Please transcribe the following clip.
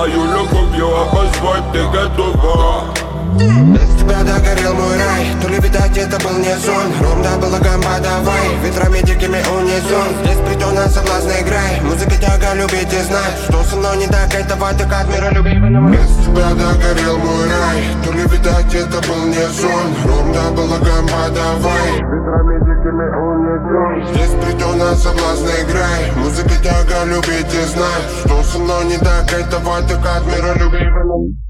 свою любовь, я позвать, ты готова? Без тебя догорел мой рай. То ли, видать, это был не сон. Ром, да была гамба, давай ветрами дикими унисон. Здесь притона соблазна играй. Музыка тяга, любить и знать, что со мной не так, этого ты от мира любимого. Без тебя догорел мой рай. То ли, видать, это был не сон. Ром, да была гамба, давай ветрами дикими унисон. Здесь притона соблазна играй. Музыка тяга, любить и знать, что со мной не так, этого ты от мира любимого.